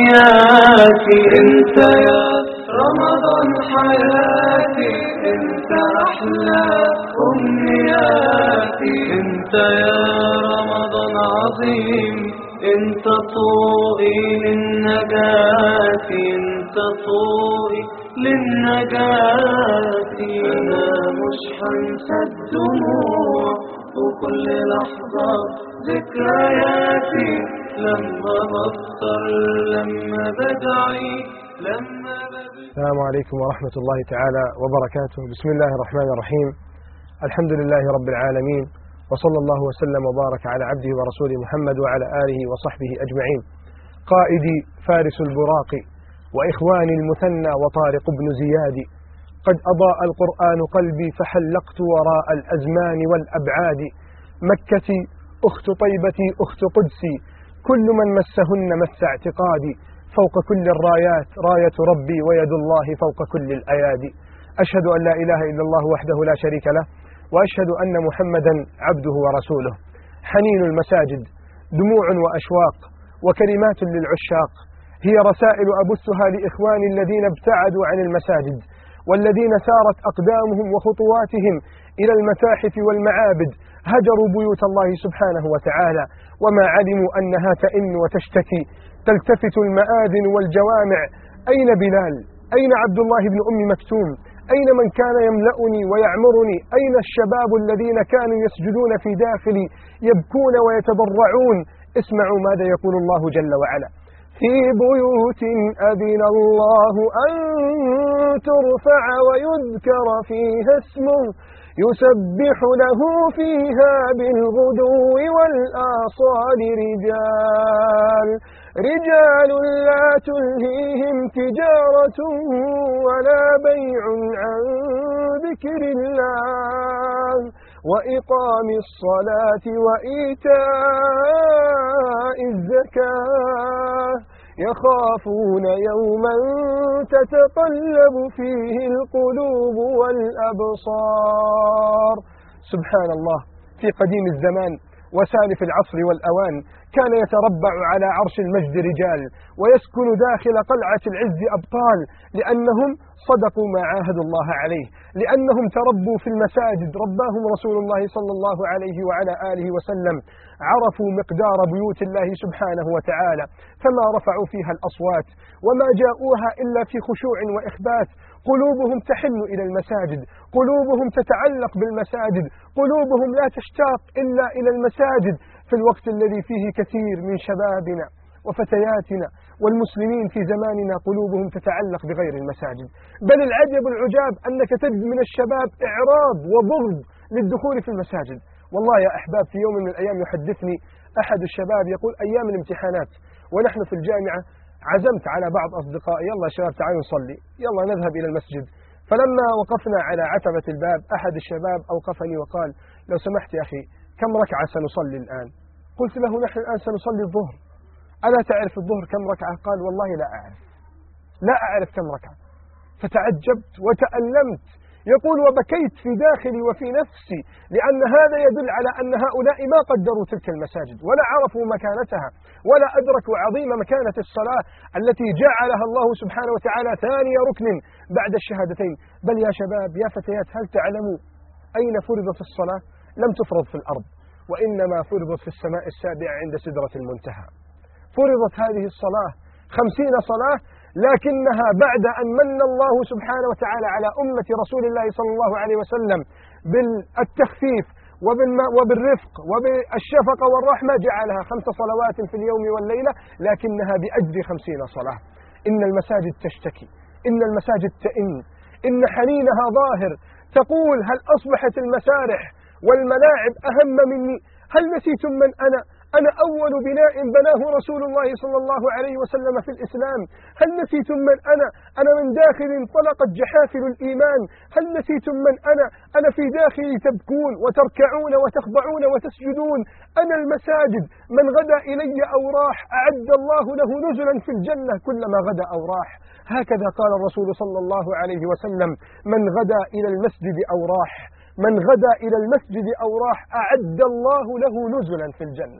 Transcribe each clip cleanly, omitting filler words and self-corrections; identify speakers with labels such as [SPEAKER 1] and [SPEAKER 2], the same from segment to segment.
[SPEAKER 1] أمنياتي. انت يا رمضان حياتي، انت أحلى أمنياتي. انت يا رمضان عظيم، انت طوقي للنجاة، انت طوقي للنجاة. انا مش هنسى الدموع وكل لحظة ذكرياتي، لما بفطر، لما بدعي، لما
[SPEAKER 2] السلام عليكم ورحمة الله تعالى وبركاته. بسم الله الرحمن الرحيم. الحمد لله رب العالمين، وصلى الله وسلم وبارك على عبده ورسوله محمد وعلى آله وصحبه أجمعين. قائدي فارس البراق وإخواني المثنى وطارق بن زياد، قد أضاء القرآن قلبي فحلقت وراء الأزمان والأبعاد. مكتي أخت طيبتي أخت قدسي، كل من مسهن مس اعتقادي. فوق كل الرايات راية ربي، ويد الله فوق كل الأيادي. أشهد أن لا إله إلا الله وحده لا شريك له، وأشهد أن محمدا عبده ورسوله. حنين المساجد، دموع وأشواق وكلمات للعشاق، هي رسائل أبثها لإخواني الذين ابتعدوا عن المساجد، والذين سارت أقدامهم وخطواتهم إلى المتاحف والمعابد، هجروا بيوت الله سبحانه وتعالى، وما علموا أنها تئن وتشتكي. تلتفت المآذن والجوامع، أين بلال؟ أين عبد الله بن أم مكتوم؟ أين من كان يملأني ويعمرني؟ أين الشباب الذين كانوا يسجدون في داخلي يبكون ويتضرعون؟ اسمعوا ماذا يقول الله جل وعلا: في بيوت أذن الله أن ترفع ويذكر فيها اسمه، يسبح له فيها بالغدو والآصال رجال لا تلهيهم تجارة ولا بيع عن ذكر الله وإقام الصلاة وإيتاء الزكاة، يخافون يوما تتقلب فيه القلوب والأبصار. سبحان الله، في قديم الزمان وسالف العصر والأوان كان يتربع على عرش المجد رجال، ويسكن داخل قلعة العز أبطال، لأنهم صدقوا ما عاهدوا الله عليه، لأنهم تربوا في المساجد، رباهم رسول الله صلى الله عليه وعلى آله وسلم، عرفوا مقدار بيوت الله سبحانه وتعالى، فما رفعوا فيها الأصوات، وما جاءوها إلا في خشوع وإخبات. قلوبهم تحن إلى المساجد، قلوبهم تتعلق بالمساجد، قلوبهم لا تشتاق إلا إلى المساجد، في الوقت الذي فيه كثير من شبابنا وفتياتنا والمسلمين في زماننا قلوبهم تتعلق بغير المساجد. بل العجب العجاب أنك تجد من الشباب إعراض وبغض للدخول في المساجد. والله يا أحباب، في يوم من الأيام يحدثني أحد الشباب يقول: أيام الامتحانات ونحن في الجامعة عزمت على بعض أصدقائي، يلا يا شباب تعالوا نصلي، يلا نذهب إلى المسجد. فلما وقفنا على عتبة الباب أحد الشباب أوقفني وقال: لو سمحت يا أخي، كم ركعة سنصلي الآن؟ قلت له: نحن الآن سنصلي الظهر، ألا تعرف الظهر كم ركعة؟ قال: والله لا أعرف كم ركعة. فتعجبت وتألمت. يقول: وبكيت في داخلي وفي نفسي، لأن هذا يدل على أن هؤلاء ما قدروا تلك المساجد، ولا عرفوا مكانتها، ولا أدركوا عظيم مكانة الصلاة التي جعلها الله سبحانه وتعالى ثاني ركن بعد الشهادتين. بل يا شباب يا فتيات، هل تعلموا أين فرضت الصلاة؟ لم تفرض في الأرض، وإنما فرضت في السماء السابعة عند سدرة المنتهى. فرضت هذه الصلاة 50 صلاة، لكنها بعد أن من الله سبحانه وتعالى على أمة رسول الله صلى الله عليه وسلم بالتخفيف وبالرفق وبالشفقة والرحمة جعلها 5 صلوات في اليوم والليلة، لكنها بأجر 50 صلاة. إن المساجد تشتكي، إن المساجد تئن، إن حنينها ظاهر. تقول: هل أصبحت المسارح والملاعب أهم مني؟ هل نسيتم من أنا أول بناء بناه رسول الله صلى الله عليه وسلم في الإسلام. هل نسيتم من أنا من داخل انطلقت جحافل الإيمان. هل نسيتم من أنا في داخلي تبكون وتركعون وتخضعون وتسجدون. أنا المساجد، من غدا إلي أو راح أعد الله له نزلا في الجنة كلما غدا أو راح. هكذا قال الرسول صلى الله عليه وسلم: من غدا إلى المسجد أو راح، من غدا إلى المسجد أو راح أعد الله له نزلا في الجنة.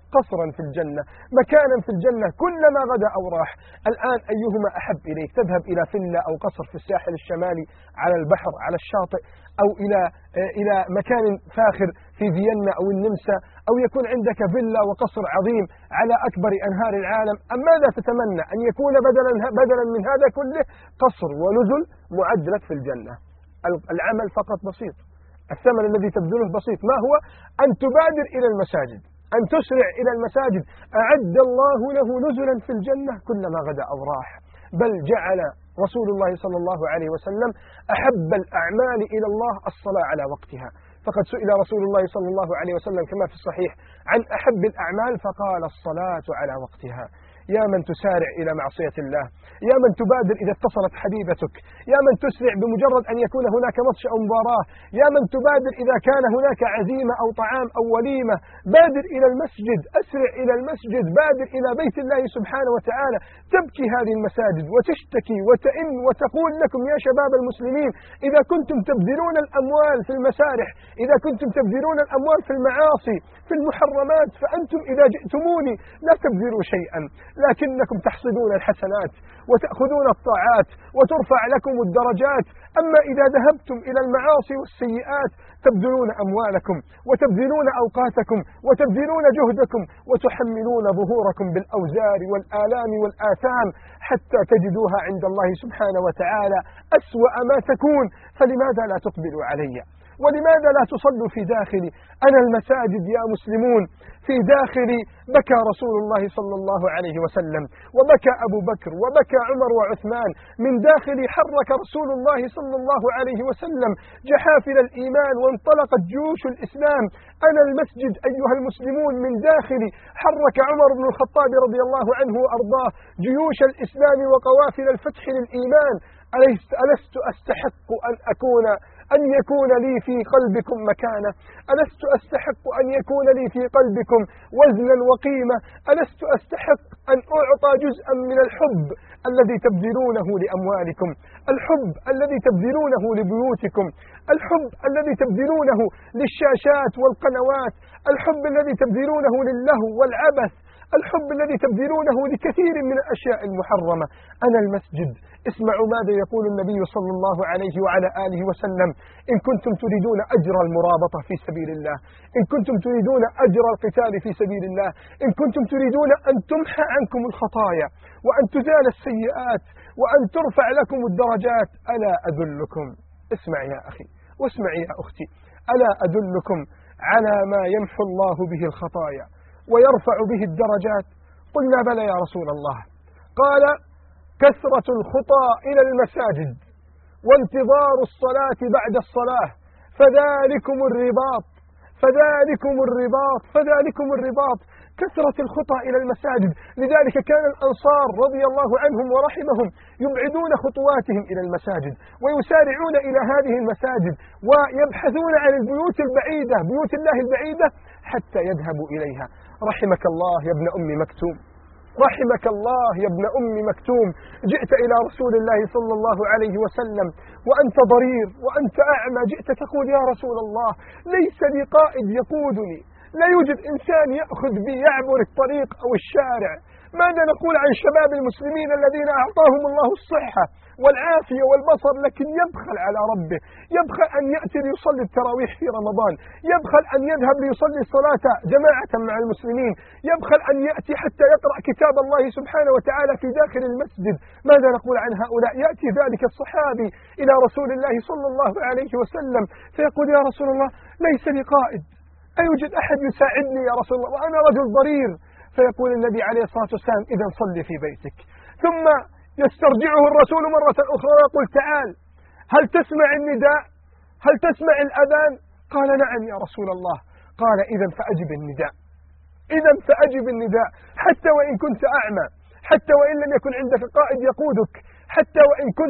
[SPEAKER 2] قصرا في الجنة، مكانا في الجنة كلما غدا أو راح. الآن أيهما أحب إليك؟ تذهب إلى فيلا أو قصر في الساحل الشمالي على البحر على الشاطئ، أو إلى مكان فاخر في فيينا أو النمسا، أو يكون عندك فيلا وقصر عظيم على أكبر أنهار العالم؟ أم ماذا تتمنى أن يكون بدلا من هذا كله قصر ونزل معد لك في الجنة؟ العمل فقط بسيط، الثمن الذي تبذله بسيط. ما هو؟ أن تبادر إلى المساجد، أن تسرع إلى المساجد. أعد الله له نزلا في الجنة كلما غدا أو راح. بل جعل رسول الله صلى الله عليه وسلم أحب الأعمال إلى الله الصلاة على وقتها، فقد سئل رسول الله صلى الله عليه وسلم كما في الصحيح عن أحب الأعمال فقال الصلاة على وقتها. يا من تسارع إلى معصية الله، يا من تبادر إذا اتصلت حبيبتك، يا من تسرع بمجرد أن يكون هناك ماتش أو مباراة، يا من تبادر إذا كان هناك عزيمة أو طعام أو وليمة، بادر إلى المسجد، أسرع إلى المسجد، بادر إلى بيت الله سبحانه وتعالى. تبكي هذه المساجد وتشتكي وتئن وتقول لكم يا شباب المسلمين إذا كنتم تبذلون الأموال في المسارح، إذا كنتم تبذلون الأموال في المعاصي في المحرمات، فأنتم إذا جئتموني لا تبذلوا شيئا، لكنكم تحصدون الحسنات وتأخذون الطاعات وترفع لكم الدرجات. أما إذا ذهبتم إلى المعاصي والسيئات تبذلون أموالكم وتبذلون أوقاتكم وتبذلون جهدكم وتحملون ظهوركم بالأوزار والآلام والآثام حتى تجدوها عند الله سبحانه وتعالى أسوأ ما تكون. فلماذا لا تقبلوا علي؟ ولماذا لا تصلوا في داخلي؟ أنا المساجد يا مسلمون في داخلي بكى رسول الله صلى الله عليه وسلم، وبكى أبو بكر، وبكى عمر وعثمان. من داخلي حرك رسول الله صلى الله عليه وسلم جحافل الإيمان وانطلقت جيوش الإسلام. أنا المسجد أيها المسلمون من داخلي حرك عمر بن الخطاب رضي الله عنه وأرضاه جيوش الإسلام وقوافل الفتح للإيمان. ألست أستحق أن يكون لي في قلبكم مكانة؟ ألست أستحق أن يكون لي في قلبكم وزنا وقيمة؟ ألست أستحق أن أعطى جزءا من الحب الذي تبذلونه لأموالكم، الحب الذي تبذلونه لبيوتكم، الحب الذي تبذلونه للشاشات والقنوات، الحب الذي تبذلونه للهو والعبث، الحب الذي تبذلونه لكثير من الأشياء المحرمة. أنا المسجد. اسمعوا ماذا يقول النبي صلى الله عليه وعلى آله وسلم: إن كنتم تريدون أجر المرابطة في سبيل الله، إن كنتم تريدون أجر القتال في سبيل الله، إن كنتم تريدون أن تمحى عنكم الخطايا وأن تزال السيئات وأن ترفع لكم الدرجات، ألا أدلكم؟ اسمع يا أخي واسمع يا أختي، ألا أدلكم على ما يمحو الله به الخطايا ويرفع به الدرجات؟ قلنا بلى يا رسول الله. قال: كثرة الخطى إلى المساجد وانتظار الصلاة بعد الصلاة، فذلكم الرباط، فذلكم الرباط، فذلكم الرباط. كثرة الخطى إلى المساجد. لذلك كان الأنصار رضي الله عنهم ورحمهم يبعدون خطواتهم إلى المساجد ويسارعون إلى هذه المساجد ويبحثون عن البيوت البعيدة، بيوت الله البعيدة، حتى يذهبوا إليها. رحمك الله يا ابن أم مكتوم، رحمك الله يا ابن أم مكتوم، جئت إلى رسول الله صلى الله عليه وسلم وأنت ضرير وأنت أعمى، جئت تقول: يا رسول الله ليس لي قائد يقودني، لا يوجد إنسان يأخذ بي يعبر الطريق أو الشارع. ماذا نقول عن شباب المسلمين الذين أعطاهم الله الصحة والعافية والبصر، لكن يبخل على ربه، يبخل أن يأتي ليصلي التراويح في رمضان، يبخل أن يذهب ليصلي الصلاة جماعة مع المسلمين، يبخل أن يأتي حتى يقرأ كتاب الله سبحانه وتعالى في داخل المسجد. ماذا نقول عن هؤلاء؟ يأتي ذلك الصحابي إلى رسول الله صلى الله عليه وسلم فيقول: يا رسول الله ليس لي قائد، أيوجد أحد يساعدني يا رسول الله وأنا رجل ضرير؟ فيقول النبي عليه الصلاة والسلام: إذا صلي في بيتك. ثم يسترجعه الرسول مرة أخرى ويقول: تعال، هل تسمع النداء؟ هل تسمع الأذان؟ قال: نعم يا رسول الله. قال: إذا فأجب النداء، إذا فأجب النداء، حتى وإن كنت أعمى، حتى وإن لم يكن عندك قائد يقودك، حتى وإن كنت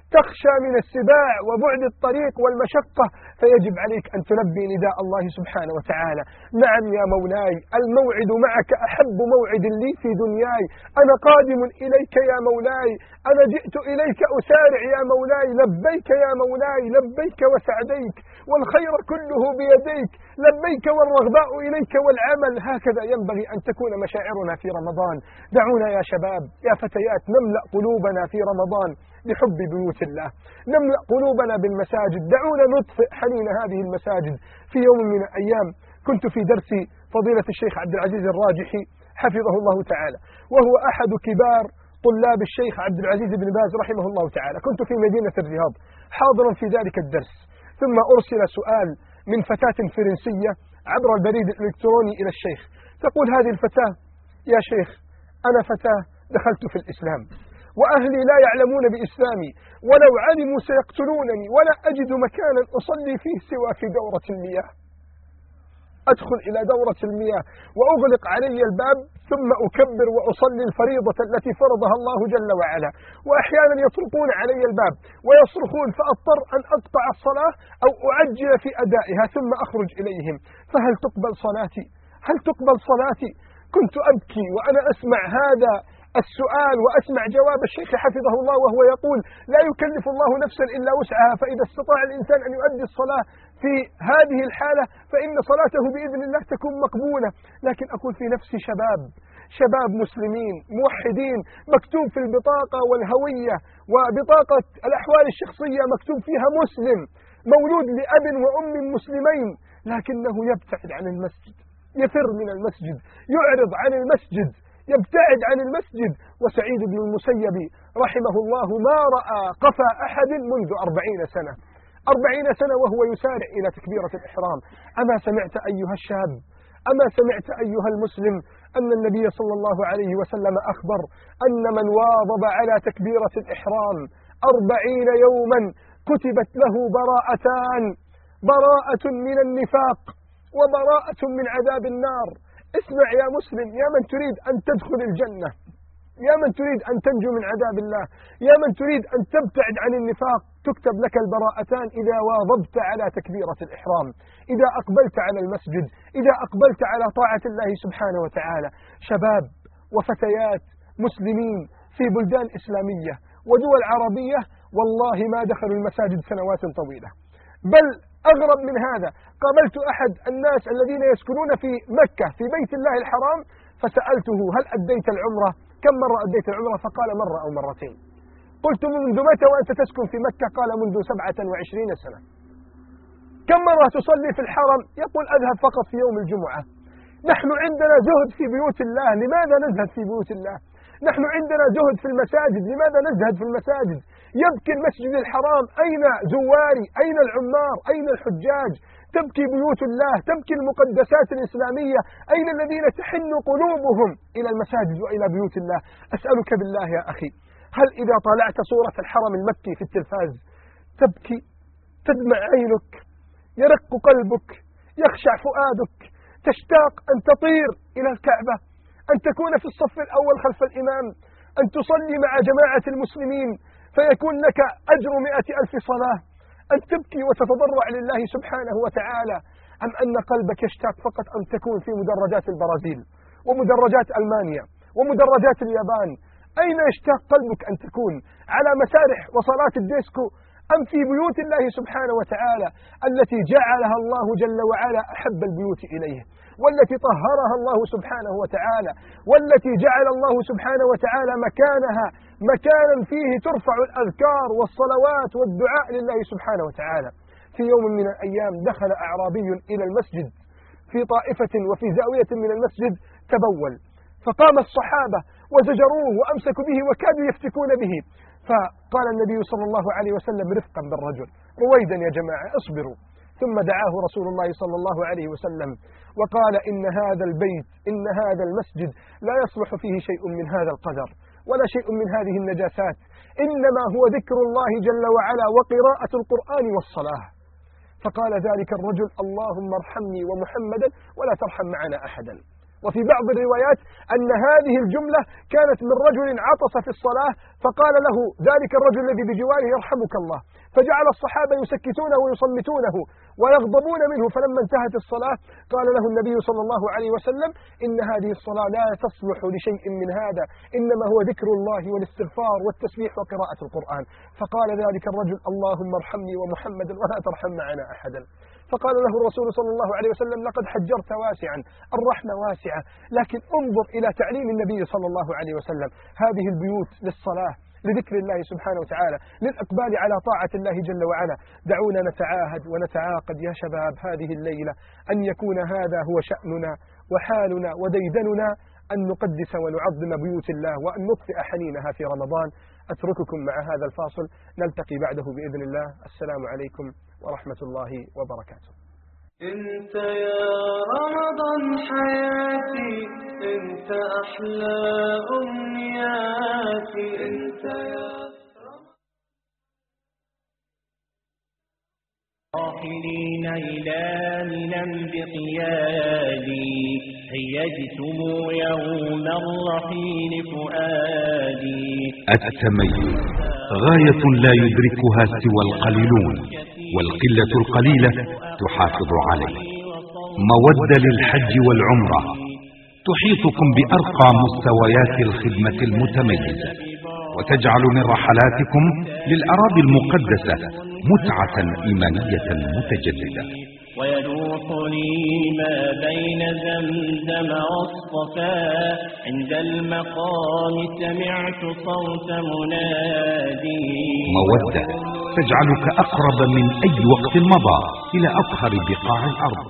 [SPEAKER 2] تخشى من السباع وبعد الطريق والمشقة، فيجب عليك أن تلبي نداء الله سبحانه وتعالى. نعم يا مولاي، الموعد معك أحب موعد لي في دنياي، أنا قادم إليك يا مولاي، أنا جئت إليك أسارع يا مولاي، لبيك يا مولاي، لبيك وسعديك، والخير كله بيديك، لبيك والرغباء إليك والعمل. هكذا ينبغي أن تكون مشاعرنا في رمضان. دعونا يا شباب يا فتيات نملأ قلوبنا في رمضان بحب بيوت الله، نملأ قلوبنا بالمساجد، دعونا نطفئ حنين هذه المساجد. في يوم من الأيام كنت في درس فضيلة الشيخ عبد العزيز الراجحي حفظه الله تعالى، وهو أحد كبار طلاب الشيخ عبد العزيز بن باز رحمه الله تعالى. كنت في مدينة الرياض حاضرا في ذلك الدرس، ثم أرسل سؤال من فتاة فرنسية عبر البريد الإلكتروني إلى الشيخ، تقول هذه الفتاة: يا شيخ، أنا فتاة دخلت في الإسلام وأهلي لا يعلمون بإسلامي، ولو علموا سيقتلونني، ولا أجد مكانا أصلي فيه سوى في دورة المياه. أدخل إلى دورة المياه وأغلق علي الباب، ثم أكبر وأصلي الفريضة التي فرضها الله جل وعلا، وأحيانا يطرقون علي الباب ويصرخون، فأضطر أن أقطع الصلاة أو أعجل في أدائها ثم أخرج إليهم. فهل تقبل صلاتي؟ هل تقبل صلاتي؟ كنت أبكي وأنا أسمع هذا السؤال وأسمع جواب الشيخ حفظه الله، وهو يقول: لا يكلف الله نفسا إلا وسعها، فإذا استطاع الإنسان أن يؤدي الصلاة في هذه الحالة فإن صلاته بإذن الله تكون مقبولة. لكن أقول في نفسي: شباب مسلمين موحدين، مكتوب في البطاقة والهوية وبطاقة الأحوال الشخصية مكتوب فيها مسلم، مولود لأب وأم مسلمين، لكنه يبتعد عن المسجد، يفر من المسجد، يعرض عن المسجد، يبتعد عن المسجد. وسعيد بن المسيب رحمه الله ما رأى قفا أحد منذ 40 سنة، 40 سنة وهو يسارع إلى تكبيرة الإحرام. أما سمعت أيها الشاب، أما سمعت أيها المسلم أن النبي صلى الله عليه وسلم أخبر أن من واظب على تكبيرة الإحرام 40 يوما كتبت له براءتان: براءة من النفاق وبراءة من عذاب النار. اسمع يا مسلم، يا من تريد أن تدخل الجنة، يا من تريد أن تنجو من عذاب الله، يا من تريد أن تبتعد عن النفاق، تكتب لك البراءتان إذا واظبت على تكبيرة الإحرام، إذا أقبلت على المسجد، إذا أقبلت على طاعة الله سبحانه وتعالى. شباب وفتيات مسلمين في بلدان إسلامية ودول عربية والله ما دخلوا المساجد سنوات طويلة، بل أغرب من هذا، قابلت أحد الناس الذين يسكنون في مكة في بيت الله الحرام، فسألته: هل أديت العمرة؟ كم مرة أديت العمرة؟ فقال: مرة أو مرتين. قلت: منذ متى وأنت تسكن في مكة؟ قال: منذ 27 سنة. كم مرة تصلي في الحرم؟ يقول: أذهب فقط في يوم الجمعة. نحن عندنا زهد في بيوت الله، لماذا نزهد في بيوت الله؟ نحن عندنا زهد في المساجد، لماذا نزهد في المساجد؟ يبكي المسجد الحرام: أين زواري؟ أين العمار؟ أين الحجاج؟ تبكي بيوت الله، تبكي المقدسات الإسلامية، أين الذين تحن قلوبهم إلى المساجد وإلى بيوت الله؟ أسألك بالله يا أخي، هل إذا طالعت صورة الحرم المكي في التلفاز تبكي؟ تدمع عينك، يرق قلبك، يخشع فؤادك، تشتاق أن تطير إلى الكعبة، أن تكون في الصف الأول خلف الإمام، أن تصلي مع جماعة المسلمين فيكون لك أجر 100,000 صلاة، أن تبكي وتتضرع لله سبحانه وتعالى، أم أن قلبك يشتاق فقط أن تكون في مدرجات البرازيل ومدرجات ألمانيا ومدرجات اليابان؟ أين يشتاق قلبك أن تكون؟ على مسارح وصالات الديسكو، أم في بيوت الله سبحانه وتعالى التي جعلها الله جل وعلا أحب البيوت إليه، والتي طهرها الله سبحانه وتعالى، والتي جعل الله سبحانه وتعالى مكانها مكانا فيه ترفع الأذكار والصلوات والدعاء لله سبحانه وتعالى. في يوم من الأيام دخل أعرابي إلى المسجد في طائفة وفي زاوية من المسجد تبول، فقام الصحابة وزجروه وأمسكوا به وكادوا يفتكون به، فقال النبي صلى الله عليه وسلم رفقا بالرجل: رويدا يا جماعة، اصبروا. ثم دعاه رسول الله صلى الله عليه وسلم وقال: إن هذا البيت، إن هذا المسجد لا يصلح فيه شيء من هذا القدر ولا شيء من هذه النجاسات، إنما هو ذكر الله جل وعلا وقراءة القرآن والصلاة. فقال ذلك الرجل: اللهم ارحمني ومحمدا ولا ترحم معنا أحدا. وفي بعض الروايات أن هذه الجملة كانت من رجل عطس في الصلاة فقال له ذلك الرجل الذي بجواره يرحمك الله، فجعل الصحابة يسكتونه ويصمتونه ويغضبون منه. فلما انتهت الصلاة قال له النبي صلى الله عليه وسلم إن هذه الصلاة لا تصلح لشيء من هذا، إنما هو ذكر الله والاستغفار والتسبيح وقراءة القرآن. فقال ذلك الرجل اللهم ارحمني ومحمدا ولا ترحم معنا أحدا. فقال له الرسول صلى الله عليه وسلم لقد حجرت واسعا، الرحمة واسعة، لكن انظر إلى تعليم النبي صلى الله عليه وسلم، هذه البيوت للصلاة لذكر الله سبحانه وتعالى، للإقبال على طاعة الله جل وعلا. دعونا نتعاهد ونتعاقد يا شباب هذه الليلة أن يكون هذا هو شأننا وحالنا وديدننا، أن نقدس ونعظم بيوت الله وأن نطفئ حنينها في رمضان. أترككم مع هذا الفاصل، نلتقي بعده بإذن الله. السلام عليكم ورحمة الله وبركاته.
[SPEAKER 1] انت يا رمضان حياتي، انت احلى امنياتي، انت يا
[SPEAKER 3] راحلين إلى منى بقيادي، هيجتم يوم الرحيل فؤادي.
[SPEAKER 4] التميز غاية لا يدركها سوى القليلون، والقلة القليلة تحافظ عليه. مودة للحج والعمرة تحيطكم بأرقى مستويات الخدمة المتميزة، وتجعل من رحلاتكم للأراضي المقدسة متعة إيمانية متجددة.
[SPEAKER 3] ويلوحني ما بين زمزم والصفا، عند المقام سمعت صوت منادي.
[SPEAKER 4] مودة تجعلك أقرب من أي وقت مضى إلى أطهر بقاع الأرض.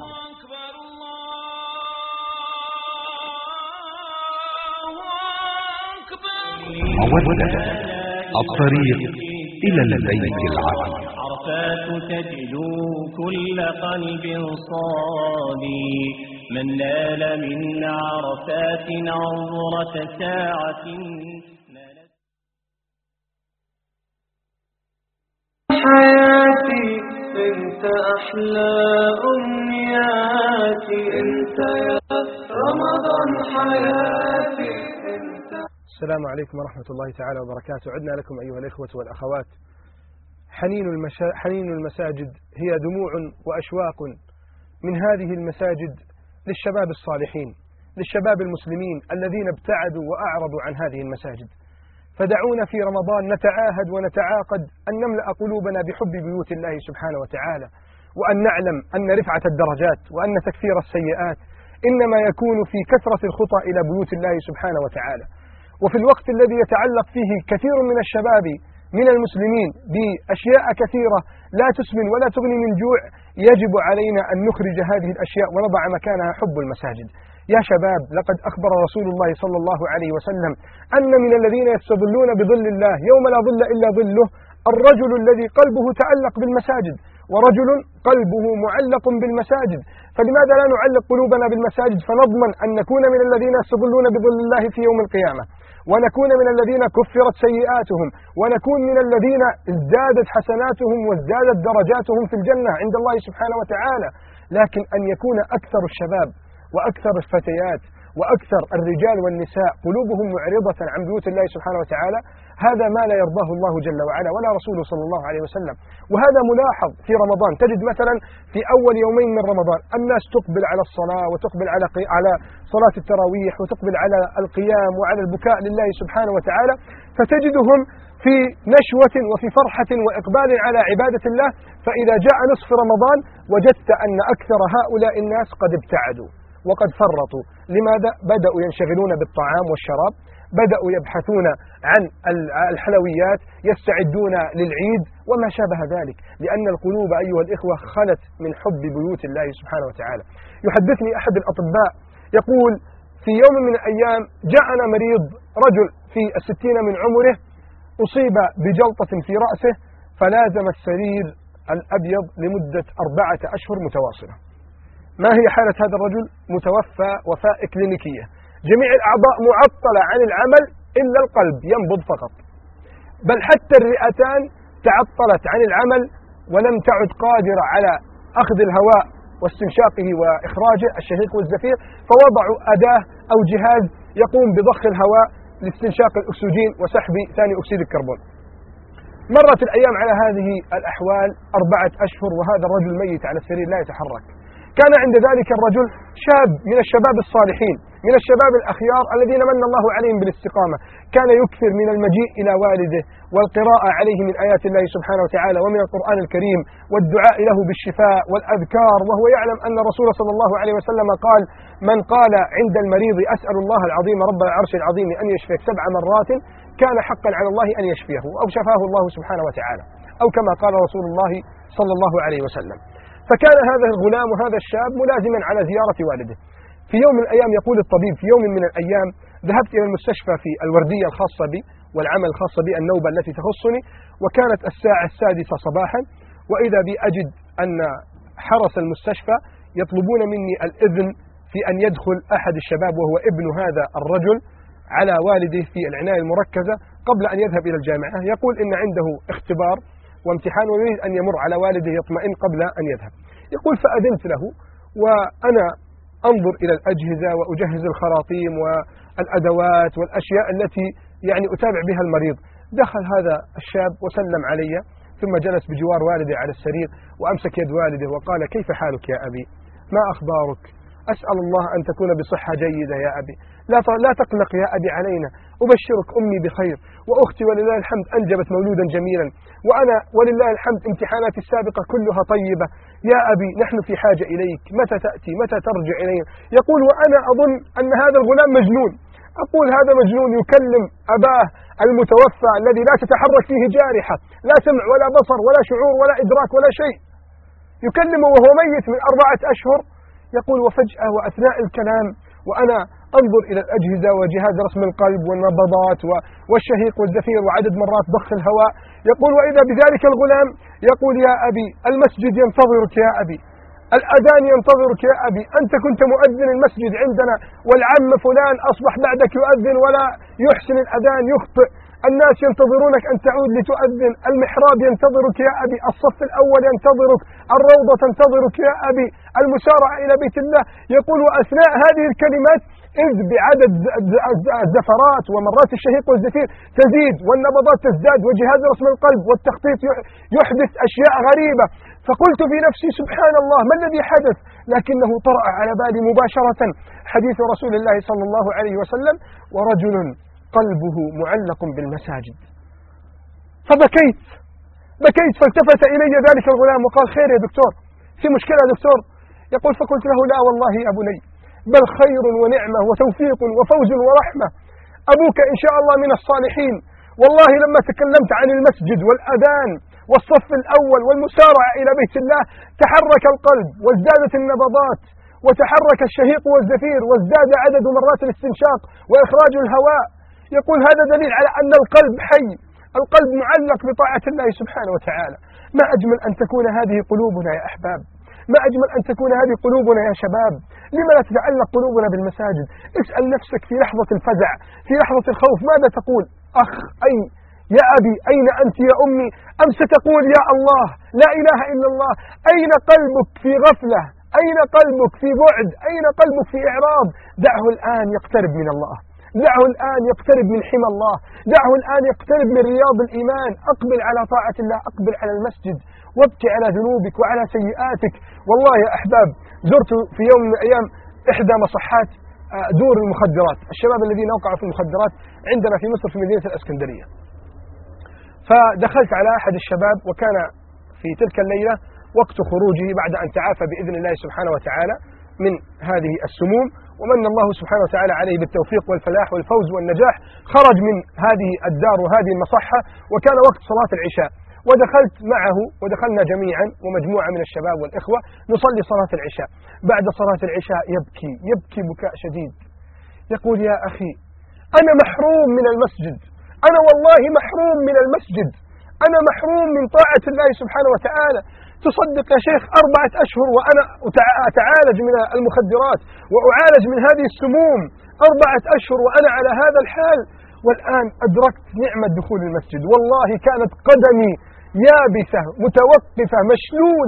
[SPEAKER 4] مودة الطريق إلى البيت العتيق.
[SPEAKER 3] عرفات تجلو كل قلب صادي، من نال من عرفات عذرة ساعة.
[SPEAKER 1] حياتي انت احلى امنياتي، انت يا رمضان حياتي انت.
[SPEAKER 2] السلام عليكم ورحمة الله تعالى وبركاته. عدنا لكم أيها الإخوة والأخوات. حنين المساجد هي دموع وأشواق من هذه المساجد للشباب الصالحين، للشباب المسلمين الذين ابتعدوا وأعرضوا عن هذه المساجد. فدعونا في رمضان نتعاهد ونتعاقد أن نملأ قلوبنا بحب بيوت الله سبحانه وتعالى، وأن نعلم أن رفعة الدرجات وأن تكفير السيئات إنما يكون في كثرة الخطى إلى بيوت الله سبحانه وتعالى. وفي الوقت الذي يتعلق فيه كثير من الشباب من المسلمين بأشياء كثيرة لا تسمن ولا تغني من جوع، يجب علينا أن نخرج هذه الأشياء ونضع مكانها حب المساجد. يا شباب، لقد أخبر رسول الله صلى الله عليه وسلم أن من الذين يستظلون بظل الله يوم لا ظل إلا ظله الرجل الذي قلبه تعلق بالمساجد، ورجل قلبه معلق بالمساجد. فلماذا لا نعلق قلوبنا بالمساجد فنضمن أن نكون من الذين يستظلون بظل الله في يوم القيامة، ونكون من الذين كفرت سيئاتهم، ونكون من الذين ازدادت حسناتهم وازدادت درجاتهم في الجنة عند الله سبحانه وتعالى. لكن أن يكون أكثر الشباب وأكثر الفتيات وأكثر الرجال والنساء قلوبهم معرضة عن بيوت الله سبحانه وتعالى، هذا ما لا يرضاه الله جل وعلا ولا رسوله صلى الله عليه وسلم. وهذا ملاحظ في رمضان. تجد مثلا في أول يومين من رمضان الناس تقبل على الصلاة وتقبل على صلاة التراويح وتقبل على القيام وعلى البكاء لله سبحانه وتعالى، فتجدهم في نشوة وفي فرحة وإقبال على عبادة الله. فإذا جاء نصف رمضان وجدت أن أكثر هؤلاء الناس قد ابتعدوا وقد فرطوا. لماذا؟ بدأوا ينشغلون بالطعام والشراب، بدأوا يبحثون عن الحلويات، يستعدون للعيد وما شابه ذلك، لأن القلوب أيها الإخوة خلت من حب بيوت الله سبحانه وتعالى. يحدثني أحد الأطباء يقول في يوم من الأيام جاءنا مريض، رجل في 60 من عمره، أصيب بجلطة في رأسه فلازم السرير الأبيض لمدة 4 أشهر متواصلة. ما هي حالة هذا الرجل؟ متوفى وفاة إكلينيكية، جميع الأعضاء معطلة عن العمل إلا القلب ينبض فقط، بل حتى الرئتان تعطلت عن العمل ولم تعد قادرة على أخذ الهواء واستنشاقه وإخراجه الشهيق والزفير، فوضعوا أداة أو جهاز يقوم بضخ الهواء لاستنشاق الأكسجين وسحب ثاني أكسيد الكربون. مرت الأيام على هذه الأحوال 4 أشهر وهذا الرجل ميت على السرير لا يتحرك. كان عند ذلك الرجل شاب من الشباب الصالحين، من الشباب الأخيار الذين من الله عليهم بالاستقامة، كان يكثر من المجيء إلى والده والقراءة عليه من آيات الله سبحانه وتعالى ومن القرآن الكريم والدعاء له بالشفاء والأذكار، وهو يعلم أن الرسول صلى الله عليه وسلم قال: من قال عند المريض أسأل الله العظيم رب العرش العظيم أن يشفيك 7 مرات كان حقا على الله أن يشفيه أو شفاه الله سبحانه وتعالى، أو كما قال رسول الله صلى الله عليه وسلم. فكان هذا الغلام وهذا الشاب ملازما على زيارة والده. في يوم من الأيام يقول الطبيب: في يوم من الأيام ذهبت إلى المستشفى في الوردية الخاصة بي والعمل الخاص بي، النوبة التي تخصني، وكانت الساعة 6 صباحا، وإذا بي أجد أن حرس المستشفى يطلبون مني الإذن في أن يدخل أحد الشباب وهو ابن هذا الرجل على والده في العناية المركزة قبل أن يذهب إلى الجامعة. يقول إن عنده اختبار وامتحان ويريد أن يمر على والده يطمئن قبل أن يذهب. يقول: فأذنت له وأنا أنظر إلى الأجهزة وأجهز الخراطيم والأدوات والأشياء التي يعني أتابع بها المريض. دخل هذا الشاب وسلم علي، ثم جلس بجوار والده على السرير وأمسك يد والده وقال: كيف حالك يا أبي؟ ما أخبارك؟ أسأل الله أن تكون بصحة جيدة يا أبي، لا تقلق يا أبي علينا، أبشرك أمي بخير، وأختي ولله الحمد أنجبت مولودا جميلا، وأنا ولله الحمد امتحاناتي السابقة كلها طيبة، يا أبي نحن في حاجة إليك، متى تأتي؟ متى ترجع إلينا؟ يقول: وأنا أظن أن هذا الغلام مجنون. أقول: هذا مجنون يكلم أباه المتوفى الذي لا تتحرك فيه جارحة، لا سمع ولا بصر ولا شعور ولا إدراك ولا شيء، يكلمه وهو ميت من 4 أشهر. يقول: وفجأة وأثناء الكلام وأنا أنظر إلى الأجهزة وجهاز رسم القلب والنبضات والشهيق والزفير وعدد مرات ضخ الهواء، يقول: وإذا بذلك الغلام يقول: يا أبي المسجد ينتظرك يا أبي، الأذان ينتظرك يا أبي، أنت كنت مؤذن المسجد عندنا والعم فلان أصبح بعدك يؤذن ولا يحسن الأذان، يخطئ، الناس ينتظرونك أن تعود لتؤذن، المحراب ينتظرك يا أبي، الصف الأول ينتظرك، الروضة تنتظرك يا أبي، المسارعة إلى بيت الله. يقول: وأثناء هذه الكلمات إذ بعدد الزفرات ومرات الشهيق والزفير تزيد والنبضات تزداد وجهاز رسم القلب والتخطيط يحدث أشياء غريبة. فقلت في نفسي: سبحان الله، ما الذي حدث؟ لكنه طرأ على بالي مباشرة حديث رسول الله صلى الله عليه وسلم: ورجل قلبه معلق بالمساجد. فبكيت فالتفت إلي ذلك الغلام وقال: خير يا دكتور، في مشكلة يا دكتور؟ يقول: فقلت له: لا والله يا بني، بل خير ونعمة وتوفيق وفوز ورحمة، أبوك إن شاء الله من الصالحين. والله لما تكلمت عن المسجد والأذان والصف الأول والمسارعة إلى بيت الله تحرك القلب وازدادت النبضات وتحرك الشهيق والزفير وازداد عدد مرات الاستنشاق وإخراج الهواء. يقول: هذا دليل على أن القلب حي، القلب معلق بطاعة الله سبحانه وتعالى. ما أجمل أن تكون هذه قلوبنا يا أحباب، ما أجمل أن تكون هذه قلوبنا يا شباب. لما لا تتعلق قلوبنا بالمساجد؟ اسأل نفسك في لحظة الفزع، في لحظة الخوف، ماذا تقول؟ أخ أين يا أبي؟ أين أنت يا أمي؟ أم ستقول: يا الله لا إله إلا الله؟ أين قلبك في غفلة؟ أين قلبك في بعد؟ أين قلبك في إعراض؟ دعه الآن يقترب من الله، دعه الآن يقترب من حمى الله، دعه الآن يقترب من رياض الإيمان. أقبل على طاعة الله، أقبل على المسجد، وابكي على ذنوبك وعلى سيئاتك. والله يا أحباب زرت في يوم من الأيام إحدى مصحات دور المخدرات، الشباب الذين وقعوا في المخدرات عندنا في مصر في مدينة الإسكندرية. فدخلت على أحد الشباب وكان في تلك الليلة وقت خروجه بعد أن تعافى بإذن الله سبحانه وتعالى من هذه السموم، ومن الله سبحانه وتعالى عليه بالتوفيق والفلاح والفوز والنجاح. خرج من هذه الدار وهذه المصحة وكان وقت صلاة العشاء، ودخلت معه ودخلنا جميعا ومجموعة من الشباب والإخوة نصلي صلاة العشاء. بعد صلاة العشاء يبكي بكاء شديد، يقول: يا أخي أنا محروم من المسجد، أنا والله محروم من المسجد، أنا محروم من طاعة الله سبحانه وتعالى. تصدق يا شيخ 4 أشهر وأنا أتعالج من المخدرات وأعالج من هذه السموم، 4 أشهر وأنا على هذا الحال، والآن أدركت نعمة دخول المسجد. والله كانت قدمي يابسة متوقفة مشلولة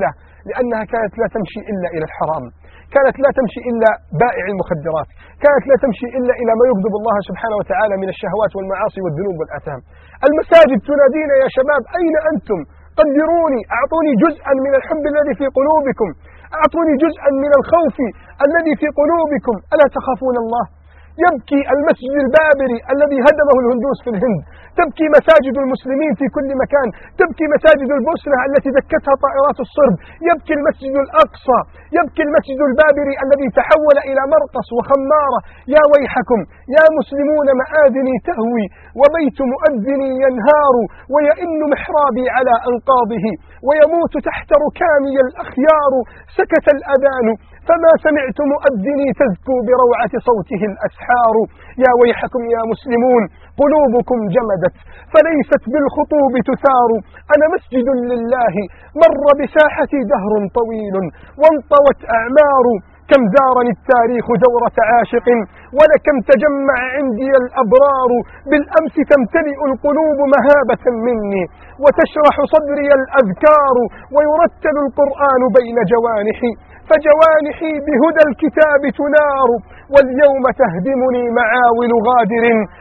[SPEAKER 2] لأنها كانت لا تمشي إلا إلى الحرام، كانت لا تمشي إلا بائع المخدرات، كانت لا تمشي إلا إلى ما يغضب الله سبحانه وتعالى من الشهوات والمعاصي والذنوب والآثام. المساجد تنادينا يا شباب أين أنتم؟ قدروني، أعطوني جزءا من الحب الذي في قلوبكم، أعطوني جزءا من الخوف الذي في قلوبكم، ألا تخافون الله؟ يبكي المسجد البابري الذي هدمه الهندوس في الهند، تبكي مساجد المسلمين في كل مكان، تبكي مساجد البوسنة التي دكتها طائرات الصرب، يبكي المسجد الأقصى، يبكي المسجد البابري الذي تحول إلى مرقص وخمارة. يا ويحكم يا مسلمون، مآذني تهوي وبيت مؤذني ينهار، ويئن محرابي على أنقاضه ويموت تحت ركامي الأخيار. سكت الأذان فما سمعت مؤذني تزكو بروعة صوته الأسحار. يا ويحكم يا مسلمون، قلوبكم جمدت فليست بالخطوب تثار. أنا مسجد لله مر بساحتي دهر طويل وانطوت أعمار. كم زارني التاريخ دورة عاشق ولكم تجمع عندي الأبرار. بالأمس تمتلئ القلوب مهابة مني وتشرح صدري الأذكار، ويرتل القرآن بين جوانحي فجوانحي بهدى الكتاب تنار. واليوم تهدمني معاول غادر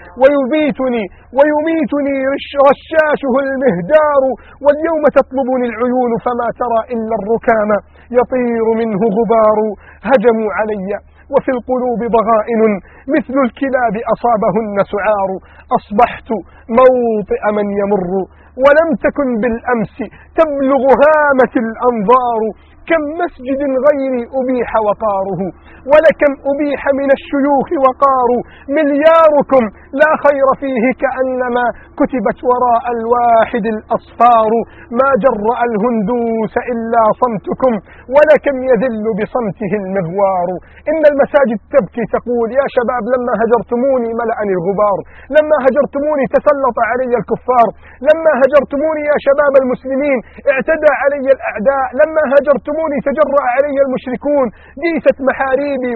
[SPEAKER 2] ويميتني رشاشه المهدار. واليوم تطلبني العيون فما ترى إلا الركام يطير منه غبار. هجموا علي وفي القلوب ضغائن مثل الكلاب أصابهن سعار. أصبحت موطئ من يمر ولم تكن بالأمس تبلغ هامة الأنظار. كم مسجد غيري أبيح وقاره ولكم أبيح من الشيوخ وقار. ملياركم لا خير فيه كأنما كتبت وراء الواحد الأصفار. ما جرأ الهندوس إلا صمتكم ولكم يذل بصمته المغوار. إن المساجد تبكي تقول يا شباب لما هجرتموني ملأني الغبار، لما هجرتموني تسلط علي الكفار، لما هجرتموني يا شباب المسلمين اعتدى علي الأعداء، لما هجرتموني تجرأ علي المشركون. ديست محاريبي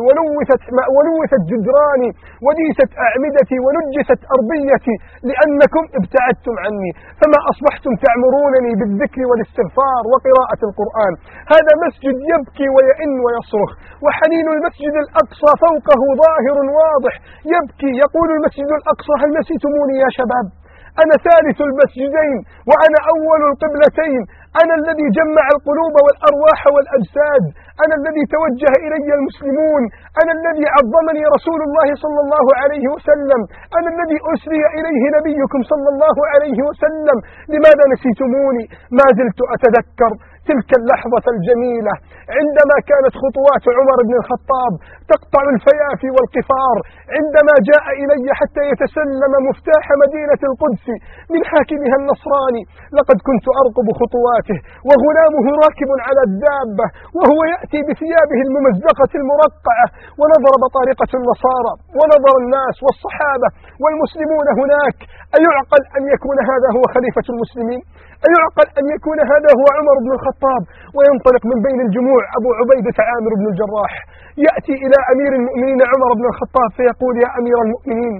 [SPEAKER 2] ولوثت جدراني وديست أعمدتي ونجست أرضيتي لأنكم ابتعدتم عني. فما أصبحتم تعمرونني بالذكر والاستغفار وقراءة القرآن. هذا مسجد يبكي ويئن ويصرخ، وحنين المسجد الأقصى فوقه ظاهر واضح. يبكي يقول المسجد الأقصى هل نسيتموني يا شباب؟ أنا ثالث المسجدين وأنا أول القبلتين، أنا الذي جمع القلوب والأرواح والأجساد، أنا الذي توجه إلي المسلمون، أنا الذي عظمني رسول الله صلى الله عليه وسلم، أنا الذي أسري إليه نبيكم صلى الله عليه وسلم. لماذا نسيتموني؟ ما زلت أتذكر تلك اللحظة الجميلة عندما كانت خطوات عمر بن الخطاب تقطع الفيافي والقفار، عندما جاء إلي حتى يتسلم مفتاح مدينة القدس من حاكمها النصراني. لقد كنت أرقب خطواته وغلامه راكب على الدابة وهو يأتي بثيابه الممزقة المرقعة، ونظر بطارقة النصارى ونظر الناس والصحابة والمسلمون هناك. أيعقل أن يكون هذا هو خليفة المسلمين؟ أيعقل أن يكون هذا هو عمر بن الخطاب؟ وينطلق من بين الجموع أبو عبيدة عامر بن الجراح يأتي إلى أمير المؤمنين عمر بن الخطاب فيقول يا أمير المؤمنين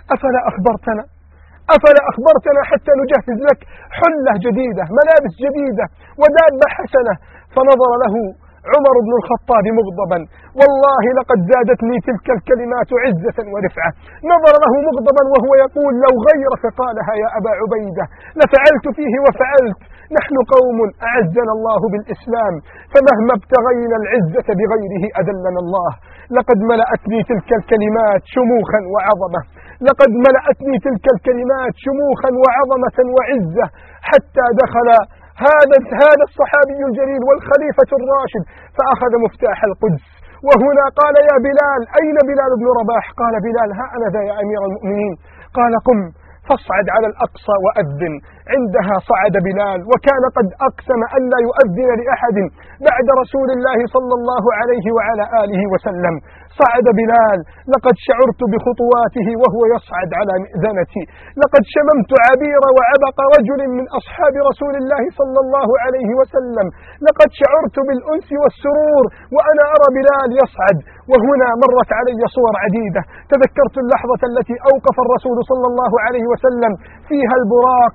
[SPEAKER 2] أفلا أخبرتنا حتى نجهز لك حلة جديدة ملابس جديدة ودابة حسنة؟ فنظر له عمر بن الخطاب مغضبا، والله لقد زادتني تلك الكلمات عزة ورفعة. نظر له مغضبا وهو يقول لو غيرك قالها يا أبا عبيدة لفعلت فيه وفعلت. نحن قوم أعزنا الله بالإسلام، فمهما ابتغينا العزة بغيره أذلنا الله. لقد ملأتني تلك الكلمات شموخا وعظمة، لقد ملأتني تلك الكلمات شموخا وعظمة وعزة، حتى دخل هذا الصحابي الجليل والخليفة الراشد فأخذ مفتاح القدس. وهنا قال يا بلال أين بلال بن رباح؟ قال بلال ها أنا ذا يا أمير المؤمنين. قال قم فاصعد على الأقصى وأذن. عندها صعد بلال وكان قد أقسم أن لا يؤذن لأحد بعد رسول الله صلى الله عليه وعلى آله وسلم. صعد بلال، لقد شعرت بخطواته وهو يصعد على مئذنتي، لقد شممت عبير وعبق رجل من أصحاب رسول الله صلى الله عليه وسلم، لقد شعرت بالأنس والسرور وأنا أرى بلال يصعد. وهنا مرت علي صور عديدة، تذكرت اللحظة التي أوقف الرسول صلى الله عليه وسلم فيها البراق أمام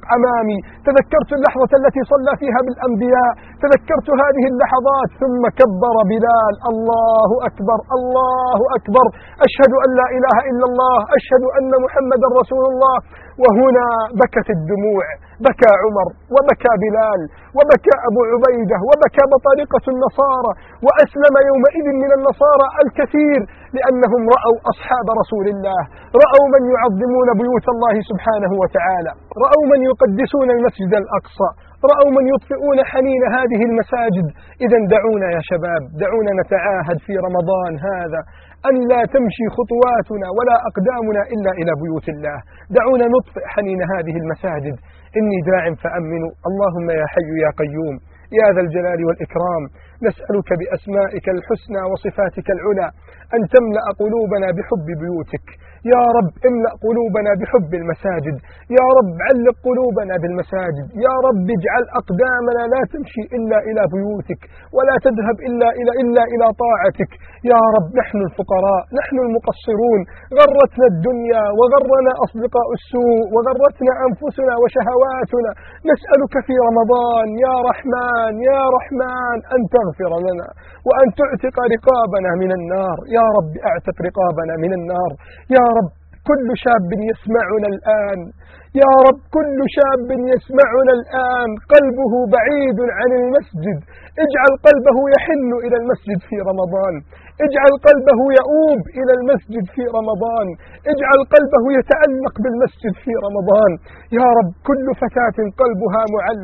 [SPEAKER 2] أمامي، تذكرت اللحظة التي صلى فيها بالأنبياء، تذكرت هذه اللحظات. ثم كبر بلال: الله أكبر الله أكبر، أشهد أن لا إله إلا الله، أشهد أن محمدا رسول الله. وهنا بكت الدموع، بكى عمر وبكى بلال وبكى أبو عبيدة وبكى بطارقة النصارى، وأسلم يومئذ من النصارى الكثير، لأنهم رأوا أصحاب رسول الله، رأوا من يعظمون بيوت الله سبحانه وتعالى، رأوا من يقدسون المسجد الأقصى، رأوا من يطفئون حنين هذه المساجد. إذا دعونا يا شباب، دعونا نتعاهد في رمضان هذا أن لا تمشي خطواتنا ولا أقدامنا إلا إلى بيوت الله. دعونا نطفئ حنين هذه المساجد. إني داع فأمنوا. اللهم يا حي يا قيوم يا ذا الجلال والإكرام، نسألك بأسمائك الحسنى وصفاتك العلى أن تملأ قلوبنا بحب بيوتك. يا رب املأ قلوبنا بحب المساجد، يا رب علق قلوبنا بالمساجد، يا رب اجعل أقدامنا لا تمشي إلا إلى بيوتك ولا تذهب إلا إلى طاعتك. يا رب نحن الفقراء، نحن المقصرون، غرتنا الدنيا وغرنا أصدقاء السوء وغرتنا أنفسنا وشهواتنا. نسألك في رمضان يا رحمن يا رحمن أن تغفر لنا وأن تعتق رقابنا من النار. يا رب اعتق رقابنا من النار. يا رب كل شاب يسمعنا الآن، يا رب كل شاب يسمعنا الآن قلبه بعيد عن المسجد، اجعل قلبه يحن إلى المسجد في رمضان، اجعل قلبه يؤوب إلى المسجد في رمضان، اجعل قلبه يتعلق بالمسجد في رمضان. يا رب كل فتاة قلبها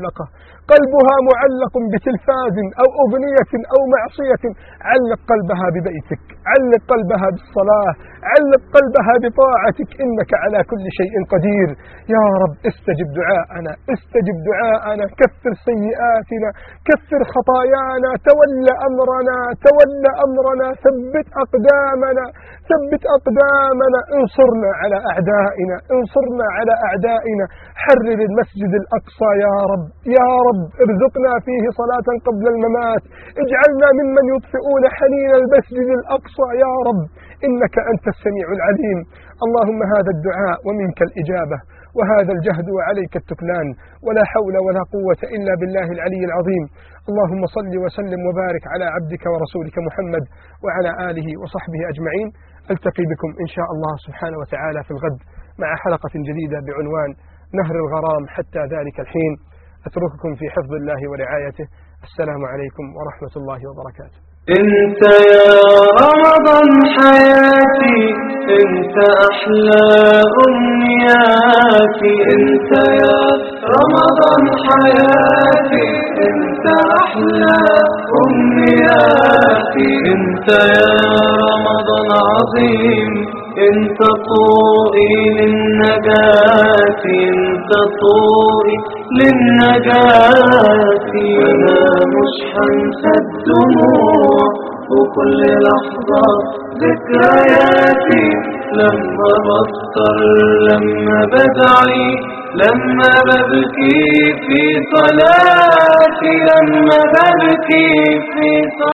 [SPEAKER 2] معلق بتلفاز أو أغنية أو معصية، علق قلبها ببيتك، علق قلبها بالصلاة، علق قلبها بطاعتك، إنك على كل شيء قدير. يا رب استجب دعاءنا، استجب دعاءنا، كفر سيئاتنا، كفر خطايانا، تولى أمرنا، ثبت أقدامنا، انصرنا على أعدائنا، حرر المسجد الأقصى يا رب، يا رب ارزقنا فيه صلاة قبل الممات، اجعلنا ممن يطفئون حنين المسجد الأقصى يا رب، إنك أنت السميع العليم. اللهم هذا الدعاء ومنك الإجابة، وهذا الجهد وعليك التكلان، ولا حول ولا قوة إلا بالله العلي العظيم. اللهم صل وسلم وبارك على عبدك ورسولك محمد وعلى آله وصحبه أجمعين. ألتقي بكم إن شاء الله سبحانه وتعالى في الغد مع حلقة جديدة بعنوان نهر الغرام. حتى ذلك الحين أترككم في حفظ الله ورعايته. السلام عليكم ورحمة الله وبركاته.
[SPEAKER 1] انت يا رمضان حياتي، انت احلى امنياتي، انت يا رمضان حياتي، انت احلى امنياتي، انت يا رمضان عظيم، انت طوقي للنجاة، انت طوقي للنجاة. انا مش هنسى الدموع وكل لحظة ذكرياتي، لما بفطر، لما بدعي، لما ببكي في صلاتي، لما ببكي في صلاتي.